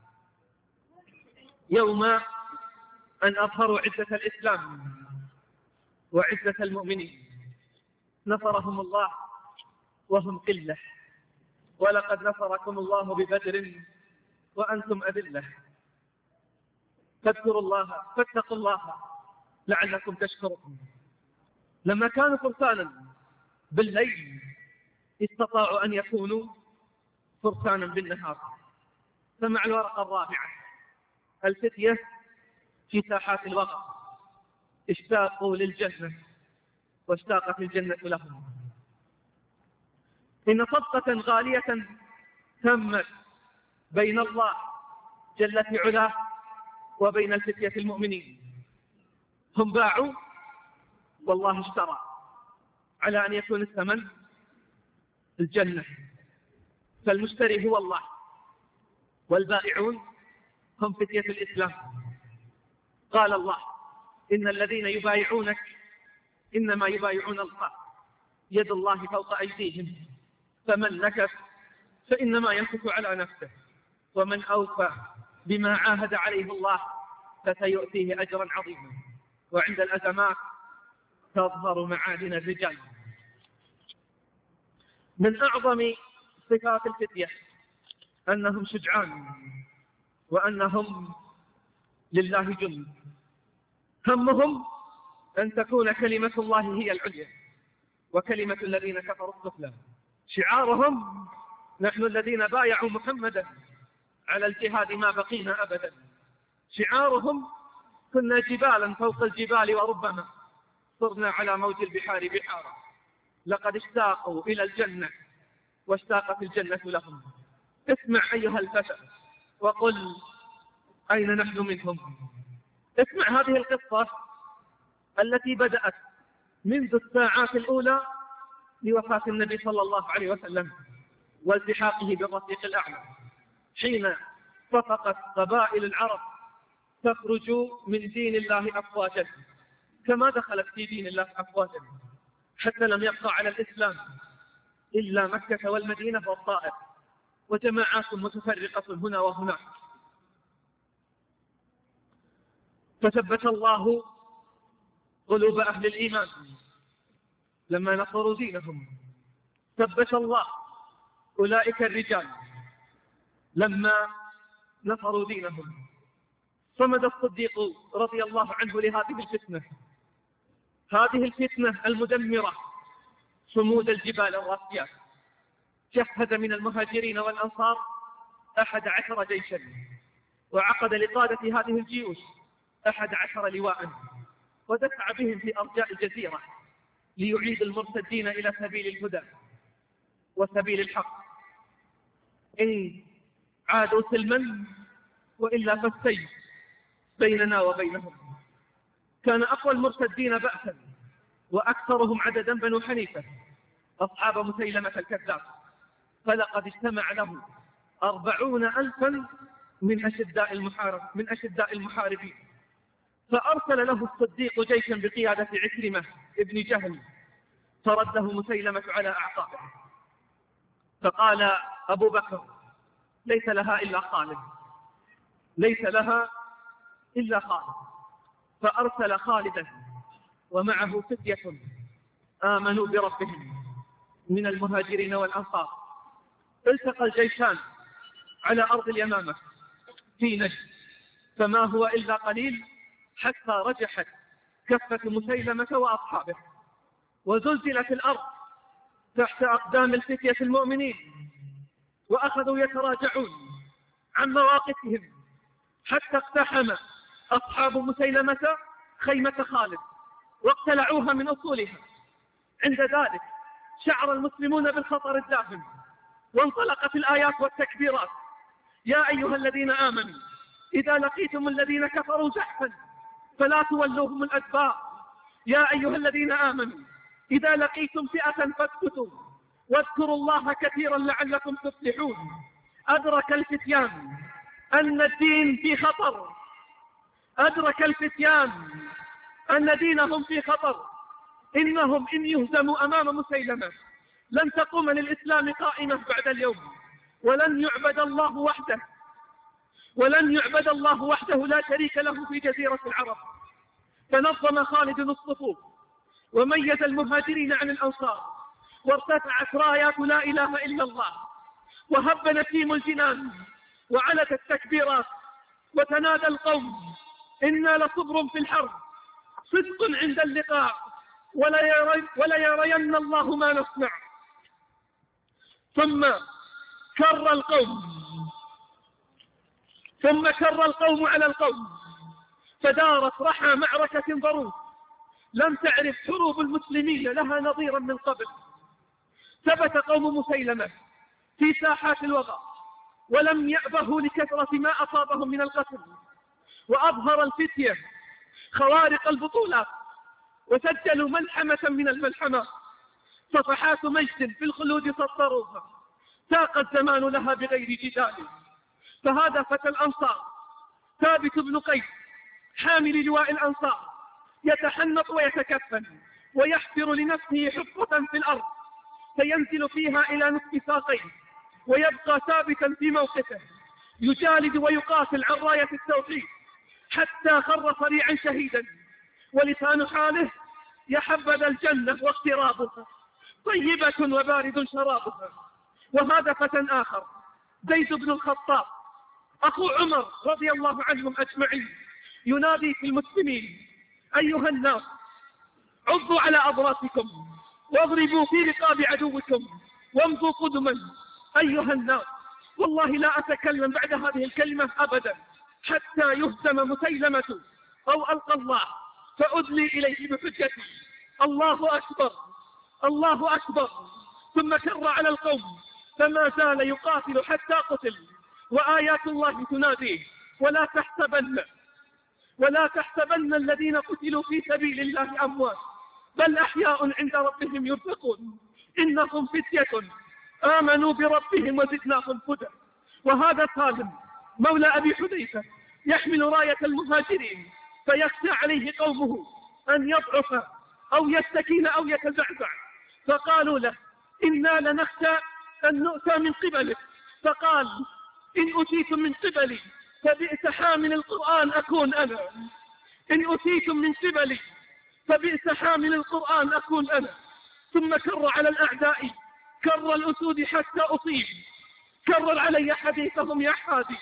يوم أن أظهروا عزة الإسلام وعزة المؤمنين نصرهم الله وهم قلة، ولقد نصركم الله ببدر وأنتم أذلة، فاذكروا الله فاتقوا الله لعلكم تشكرون. لما كانوا فرسانا بالليل استطاعوا أن يكونوا فرسانا بالنهار. فمع الورقة الرابعة الفتية في ساحات الوغى اشتاقوا للجنة واشتاقت الجنة لهم. إن صفقة غالية تمت بين الله جل في علاه وبين الفتية المؤمنين. هم باعوا والله اشترى على أن يكون الثمن الجنة، فالمشتري هو الله والبائعون هم فتية الإسلام. قال الله: إن الذين يبايعونك إنما يبايعون الله يد الله فوق أيديهم فمن نكث فإنما ينكث على نفسه ومن أوفى بما عاهد عليه الله فسيؤتيه أجرا عظيما. وعند الأزمات تظهر معادن الرجال. من أعظم صفات الفتية أنهم شجعان وأنهم لله جند. همهم أن تكون كلمة الله هي العليا وكلمة الذين كفروا السفلى. شعارهم: نحن الذين بايعوا محمدا على الجهاد ما بقينا أبدا. شعارهم: كنا جبالا فوق الجبال وربما صرنا على موج البحار بحارا. لقد اشتاقوا إلى الجنة واشتاقت الجنة لهم. اسمع أيها الفتى وقل أين نحن منهم. اسمع هذه القصة التي بدأت منذ الساعات الأولى لوفاة النبي صلى الله عليه وسلم والتحاقه بالرفيق الأعلى، حين صفقت قبائل العرب تخرج من دين الله أفواجا كما دخلت في دين الله أفواجا، حتى لم يبقى على الإسلام إلا مكة والمدينة والطائف وجماعات متفرقة هنا وهناك. فثبت الله قلوب أهل الإيمان لما نصروا دينهم. ثبت الله أولئك الرجال لما نصروا دينهم. صمد الصديق رضي الله عنه لهذه الفتنة، هذه الفتنة المدمرة صمود الجبال الراسيات. جهز من المهاجرين والأنصار أحد عشر جيشا، وعقد لقادة هذه الجيوش أحد عشر لواء، ودفع بهم في أرجاء الجزيرة ليعيد المرتدين إلى سبيل الهدى وسبيل الحق. إن عادوا سلما وإلا فالسيف بيننا وبينهم. كان أقوى المرتدين بأسا وأكثرهم عددا بنو حنيفة أصحاب مسيلمة الكذاب، فلقد اجتمع له أربعون ألفا من أشداء المحارب من أشداء المحاربين. فأرسل له الصديق جيشا بقيادة عكرمة ابن جهل فرده مسيلمة على أعقابه. فقال أبو بكر: ليس لها إلا خالد، ليس لها إلا خالد. فأرسل خالدا ومعه فتية آمنوا بربهم من المهاجرين والأنصار. التقى الجيشان على أرض اليمامة في نجد، فما هو إلا قليل حتى رجحت كفة مسيلمة وأصحابه. وزلزلت الأرض تحت أقدام الفتية المؤمنين، وأخذوا يتراجعون عن مواقفهم حتى اقتحم أصحاب مسيلمة خيمة خالد واقتلعوها من أصولها. عند ذلك شعر المسلمون بالخطر الداهم، وانطلقت الآيات والتكبيرات: يا أيها الذين آمنوا إذا لقيتم الذين كفروا زحفا فلا تولوهم الأدبار. يا أيها الذين آمنوا إذا لقيتم فئة فاثبتوا واذكروا الله كثيرا لعلكم تفلحون. أدرك الفتيان أن الدين في خطر، أدرك الفتيان أن دينهم في خطر. إنهم إن يهزموا أمام مسيلمة لن تقوم للإسلام قائمة بعد اليوم، ولن يعبد الله وحده ولن يعبد الله وحده لا شريك له في جزيرة العرب. فنظم خالد الصفوف وميز المهاجرين عن الأنصار، وارتفعت رايات لا إله إلا الله، وهب نسيم الجنان، وعلت التكبيرات، وتنادى القوم: إنا لصبر في الحرب، صدق عند اللقاء، ولا, يري ولا يرين الله ما نصنع. ثم كر القوم ثم كر القوم على القوم، فدارت رحى معركة ضروس لم تعرف حروب المسلمين لها نظيرا من قبل. ثبت قوم مسيلمة في ساحات الوغى، ولم يأبهوا لكثرة ما أصابهم من القتل، وأظهر الفتية خوارق البطولات، وسجلوا ملحمة من الملحمات، صفحات مجد في الخلود سطروها، ساق الزمان لها بغير جدال. فهذا فتى الأنصار ثابت بن قيس حامل لواء الأنصار، يتحنط ويتكفن ويحفر لنفسه حفرة في الأرض فينزل فيها إلى نصف ساقيه، ويبقى ثابتا في موقفه، يجالد ويقاتل عن راية التوحيد حتى خر صريعا شهيدا، ولسان حاله: يحبذ الجنة واقترابها، طيبة وبارد شرابها. وهذا فتى آخر زيد بن الخطاب أخو عمر رضي الله عنهم أجمعين، ينادي في المسلمين: أيها الناس، عضوا على أضراسكم واضربوا في رقاب عدوكم وامضوا قدما. أيها الناس، والله لا أتكلم بعد هذه الكلمة أبدا حتى يهزم مسيلمة أو ألقى الله فأدلي إليه بحجتي: الله أكبر، الله أكبر. ثم كر على القوم فما زال يقاتل حتى قتل، وآيات الله تناديه: ولا تحسبن ولا تحسبن الذين قتلوا في سبيل الله أموات، بل أحياء عند ربهم يرزقون، إنهم فتية آمنوا بربهم وزدناهم هدى. وهذا سالم مولى أبي حذيفة يحمل راية المهاجرين، فيخشى عليه قومه أن يضعف أو يستكين أو يتزعزع، فقالوا له: إنا لنخشى أن نؤتى من قبلك. فقال: إن أتيتم من قبلي فبئس حامل القرآن أكون أنا، إن أتيتم من قبلي فبئس حامل القرآن أكون أنا. ثم كر على الأعداء كر الأسود حتى أصيب، كرر علي حديثهم يا حادي،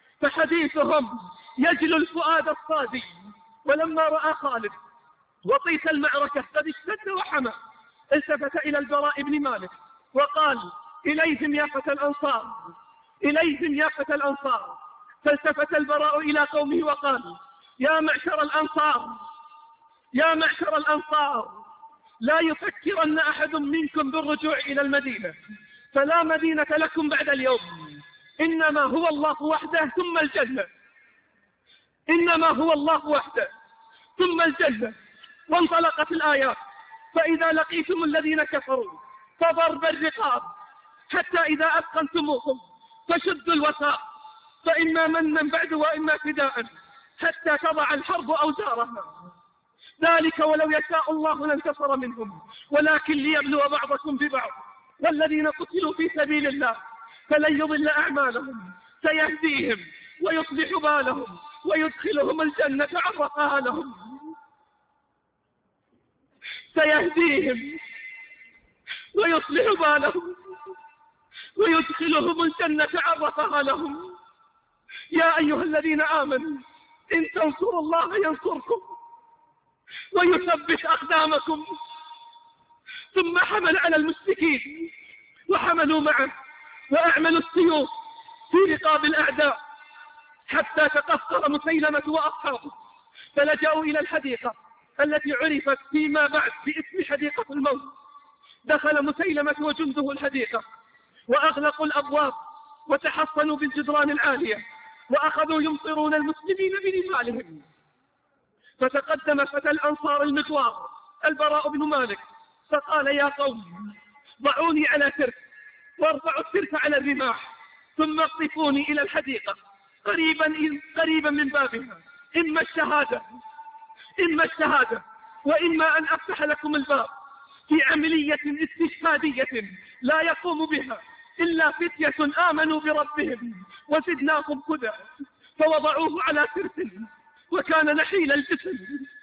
فحديثهم يجل الفؤاد الصادي. ولما رأى خالد وطيس المعركة قد اشتد وحمى، التفت إلى البراء بن مالك وقال: إليهم يا فتى الأنصار، إليهم يا فتى الأنصار. فالتفت البراء إلى قومه وقال: يا معشر الأنصار، يا معشر الأنصار، لا يفكرن أحد منكم بالرجوع إلى المدينة، فلا مدينة لكم بعد اليوم، إنما هو الله وحده ثم الجنة، إنما هو الله وحده ثم الجنة. وانطلقت الآيات: فإذا لقيتم الذين كفروا فضرب الرقاب حتى إذا أثخنتموهم فشدوا الوثاق، فإما منا بعد وإما فداء حتى تضع الحرب أوزارها، ذلك ولو يشاء الله لانتصر منهم ولكن ليبلو بعضكم ببعض. والذين قتلوا في سبيل الله فلن يضل أعمالهم، سيهديهم ويصلح بالهم ويدخلهم الجنة عرفها لهم، سيهديهم ويصلح بالهم ويدخلهم الجنة عرفها لهم. يا أيها الذين آمنوا إن تنصروا الله ينصركم ويثبت أقدامكم. ثم حمل على المشركين وحملوا معه وأعملوا السيوف في رقاب الأعداء حتى تقصر مسيلمة وأصحابه، فلجأوا إلى الحديقة التي عرفت فيما بعد باسم حديقة الموت. دخل مسيلمة وجنده الحديقة وأغلقوا الأبواب وتحصنوا بالجدران العالية وأخذوا يمطرون المسلمين بنمالهم. فتقدم فتى الأنصار المغوار البراء بن مالك فقال: يا قوم، ضعوني على ترك وارفعوا الترك على الرماح، ثم اقذفوني إلى الحديقة قريبا قريبا من بابها، إما الشهادة إما الشهادة وإما أن أفتح لكم الباب في عملية استشهادية لا يقوم بها إلا فتية آمنوا بربهم وزدناهم هدى. فوضعوه على ترس، وكان نحيل الجسم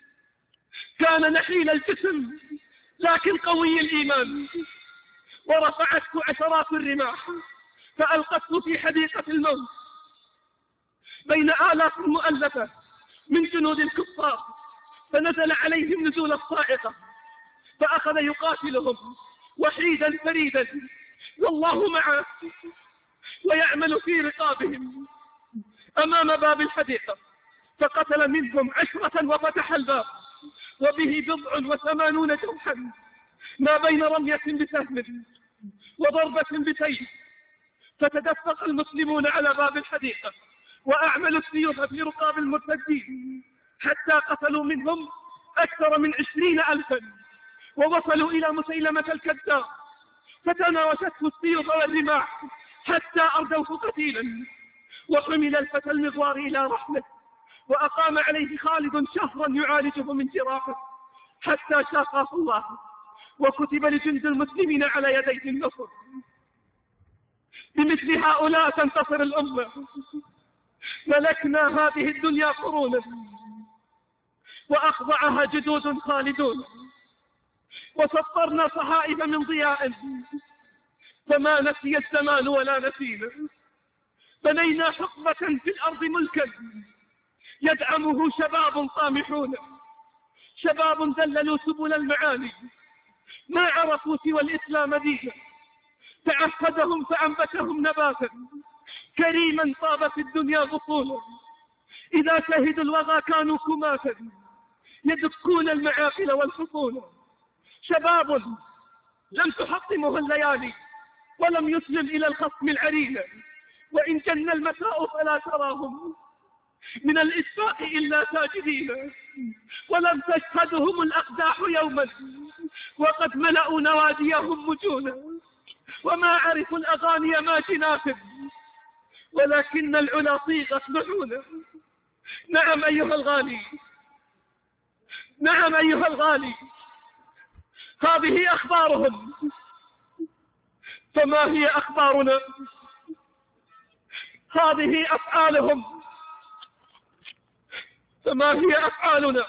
كان نحيل الجسم لكن قوي الإيمان، ورفعته عشرات الرماح فألقته في حديقة الموت بين آلاف مؤلفة من جنود الكفار، فنزل عليهم نزول الصاعقة فأخذ يقاتلهم وحيدا فريدا والله معه ويعمل في رقابهم أمام باب الحديقة، فقتل منهم عشرة وفتح الباب وبه بضع وثمانون جرحا ما بين رمية بسهم وضربة بسيف. فتدفق المسلمون على باب الحديقة وأعملوا السيوف في رقاب المرتدين حتى قتلوا منهم أكثر من عشرين ألفا، ووصلوا إلى مسيلمة الكذاب فتناوشته السيوف والرماح حتى أردوه قتيلا. وحمل الفتى المغوار إلى رحمه وأقام عليه خالد شهرا يعالجه من جراحه حتى شافاه الله وكتب لجند المسلمين على يديه النصر. بمثل هؤلاء تنتصر الأمة. ملكنا هذه الدنيا قرونا وأخضعها جدود خالدون، وسطرنا صحائف من ضياء فما نسي الزمان ولا نسينا. بنينا حقبة في الأرض ملكا يدعمه شباب طامحون، شباب دللوا سبل المعالي ما عرفوا سوى الإسلام دينا، تعهدهم فأنبتهم نباتا كريما طاب في الدنيا بطولا. إذا شهدوا الوغى كانوا كماتا يدكون المعاقل والحصول. شباب لم تحطمه الليالي ولم يسلم إلى الخصم العرينة، وإن جن المساء فلا تراهم من الإسفاق إلا ساجدين. ولم تشهدهم الأقداح يوما وقد ملأوا نواديهم مجونا، وما عرفوا الأغاني ما جنات ولكن العلا صيغت لحونا. نعم أيها الغالي، نعم أيها الغالي، هذه أخبارهم، فما هي أخبارنا؟ هذه أفعالهم، فما هي أفعالنا؟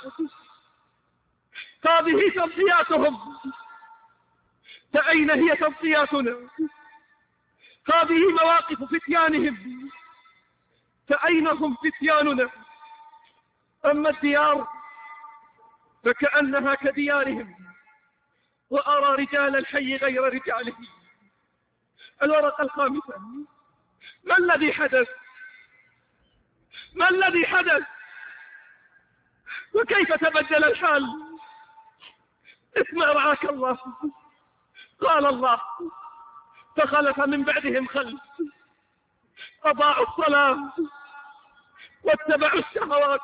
هذه تضحياتهم، فأين هي تضحياتنا؟ هذه مواقف فتيانهم، فأين هم فتياننا؟ أما الديار فكأنها كديارهم، وأرى رجال الحي غير رجاله. الورقة الخامسة: ما الذي حدث؟ ما الذي حدث؟ وكيف تبدل الحال؟ اسمع رعاك الله. قال الله: فخلف من بعدهم خلف أضاعوا الصلاة واتبعوا الشهوات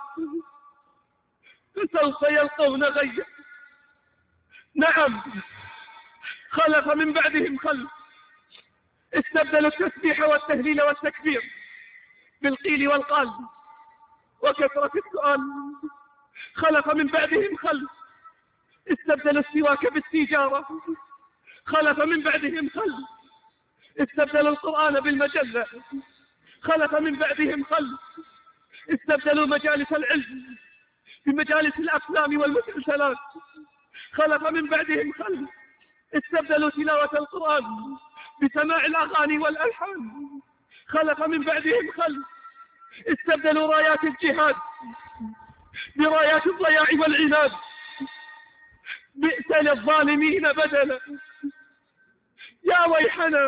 فسوف يلقون غيا. نعم، خلف من بعدهم خلف استبدلوا التسبيح والتهليل والتكبير بالقيل والقال وكثرة السؤال. خلف من بعدهم خلف استبدلوا السواك بالسيجارة. خلف من بعدهم خلف استبدلوا القرآن بالمجلة. خلف من بعدهم خلف استبدلوا مجالس العلم بمجالس الأفلام والمسلسلات. خلف من بعدهم خلف استبدلوا تلاوة القرآن بسماع الأغاني والألحان. خلف من بعدهم خلف استبدلوا رايات الجهاد برايات الضياع والعناد. بئس للظالمين بدلا. يا ويحنا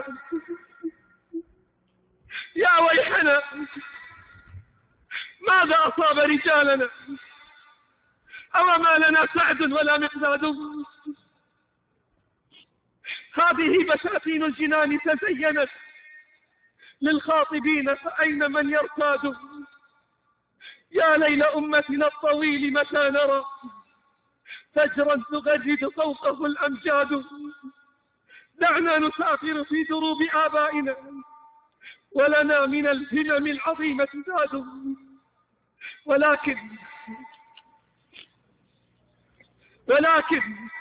يا ويحنا، ماذا أصاب رجالنا؟ أو ما لنا سعد ولا مقداد؟ هذه بساتين الجنان تزينت للخاطبين، فأين من يرتاد؟ يا ليل أمتنا الطويل متى نرى فجرا تغرد فوقه الأمجاد؟ دعنا نسافر في دروب آبائنا ولنا من الهمم العظيمة زاد. ولكن ولكن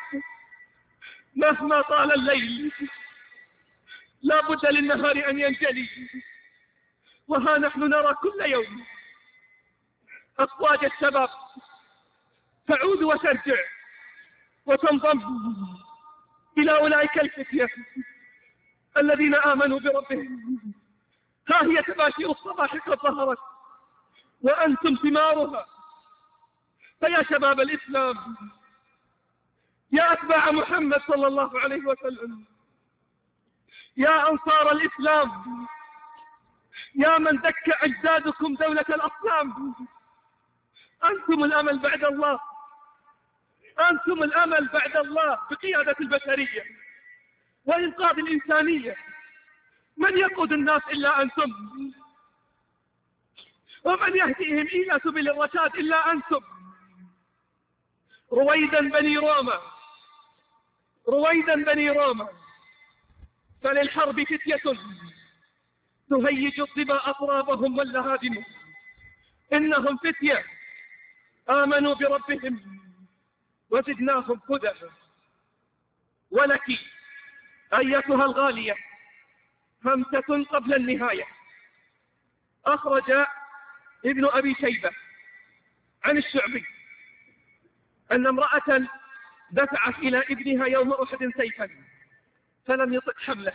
مهما طال الليل لا بد للنهار أن ينجلي، وها نحن نرى كل يوم أفواج الشباب تعود وترجع وتنضم إلى أولئك الفتية الذين آمنوا بربهم. ها هي تباشير الصباح قد ظهرت وأنتم ثمارها. فيا شباب الإسلام، يا أتباع محمد صلى الله عليه وسلم، يا أنصار الإسلام، يا من دك أجدادكم دولة الأصنام، أنتم الأمل بعد الله، أنتم الأمل بعد الله بقيادة البشرية وإنقاذ الإنسانية. من يقود الناس إلا أنتم، ومن يهديهم إلى سبل الرشاد إلا أنتم. رويدا بني روما، رويدا بني روما، فللحرب فتية تهيج الظباء أطرابهم واللهادم. إنهم فتية آمنوا بربهم وزدناهم هدى. ولك أيتها الغالية همسة قبل النهاية. أخرج ابن أبي شيبة عن الشعبي أن امرأة دفعت إلى ابنها يوم أحد سيفا فلم يطق حمله،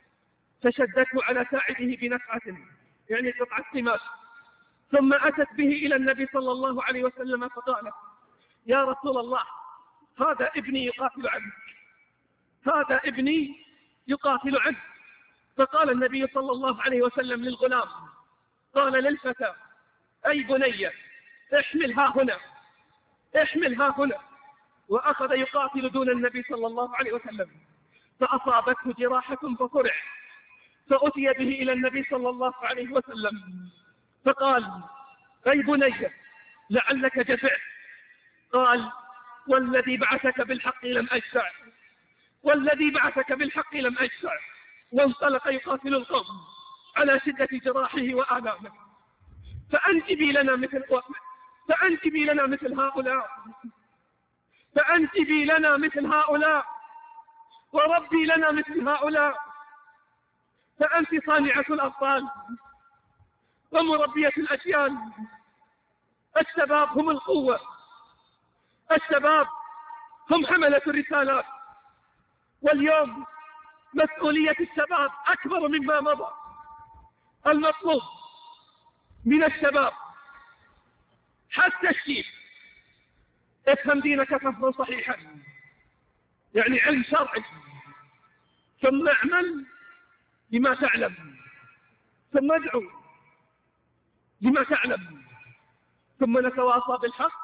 فشدته على ساعده بنفعة، يعني قطعة سماك، ثم أتت به إلى النبي صلى الله عليه وسلم فقالت: يا رسول الله، هذا ابني يقاتل عنك، هذا ابني يقاتل عنك. فقال النبي صلى الله عليه وسلم للغلام، قال للفتى: أي بني، احملها هنا، احملها هنا. وأخذ يقاتل دون النبي صلى الله عليه وسلم، فأصابته جراحة فصرع، فأتي به إلى النبي صلى الله عليه وسلم فقال: أي بني، لعلك جزعت. قال: والذي بعثك بالحق لم أجزع، والذي بعثك بالحق لم أجزع. وانطلق يقاتل القوم على شدة جراحه وآلامه. فأنجبي لنا مثل فأنجبي لنا مثل هؤلاء، فأنجبي لنا مثل هؤلاء، وربي لنا مثل هؤلاء. فأنت صانعة الأبطال ومربية الأجيال. الشباب هم القوة، الشباب هم حملة الرسالات. واليوم مسؤولية الشباب أكبر مما مضى. المطلوب من الشباب حتى الشيب: افهم دينك فهما صحيحا، يعني علم شرعي، ثم اعمل بما تعلم، ثم ادعو بما تعلم، ثم نتواصى بالحق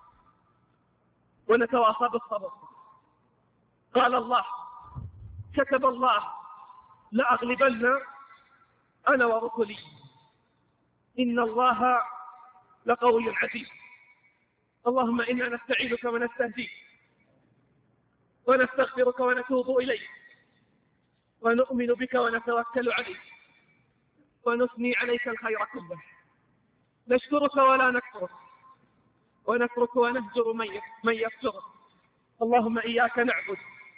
ونتواصى بالصبر. قال الله: كتب الله لأغلبن أنا ورسلي إن الله لقوي عزيز. اللهم إنا نستعينك ونستهديك ونستغفرك ونتوب إليك ونؤمن بك ونتوكل عليك ونثني عليك الخير كله. نشكرك ولا نكفرك، ونترك ونهجر من يكفرك. اللهم إياك نعبد،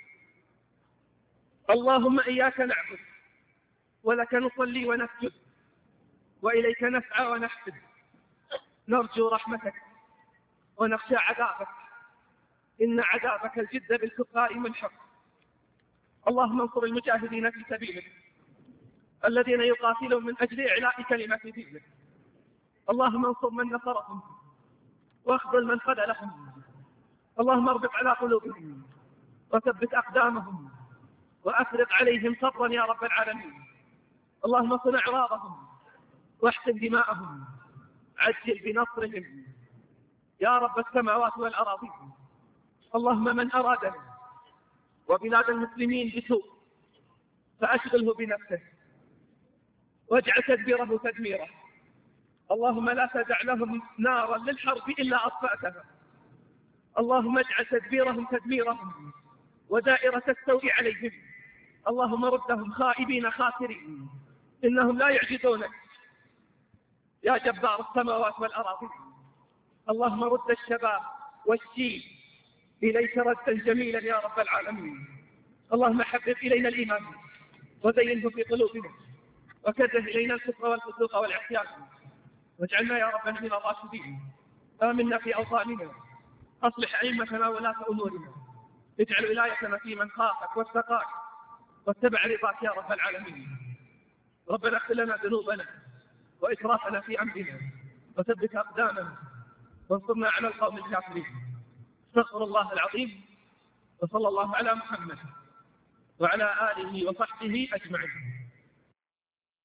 اللهم إياك نعبد، ولك نصلي ونسجد، وإليك نسعى ونحفد. نرجو رحمتك ونخشى عذابك، إن عذابك الجد بالكفار ملحق. اللهم انصر المجاهدين في سبيلك الذين يقاتلون من أجل إعلاء كلمة دينك. اللهم انصر من نصرهم واخذل من خذلهم. اللهم اربط على قلوبهم وثبت أقدامهم وأفرغ عليهم صبرا يا رب العالمين. اللهم صن أعراضهم واحسن دماءهم، عجل بنصرهم يا رب السماوات والأراضي. اللهم من أرادنا وبلاد المسلمين بسوء فأشغله بنفسه واجعل تدبيره تدميره. اللهم لا تدع لهم نارا للحرب إلا أطفأتها. اللهم اجعل تدبيرهم تدميرهم ودائرة السوء عليهم. اللهم ردهم خائبين خاسرين، إنهم لا يعجزونك يا جبار السماوات والأراضي. اللهم رد الشباب والشيب إليك ردا جميلا يا رب العالمين. اللهم حبب إلينا الإيمان وزينه في قلوبنا وكره إلينا الكفر والفسوق والعصيان واجعلنا يا رب من الراشدين. آمنا في أوطاننا، أصلح أئمتنا ولاة أمورنا، اجعل ولايتنا في من خافك واتقاك واتبع رضاك يا رب العالمين. ربنا اغفر لنا ذنوبنا وإسرافنا في أمرنا وثبت أقدامنا وانصرنا على القوم الكافرين. استغفر الله العظيم، وصلى الله على محمد وعلى آله وصحبه أجمعين.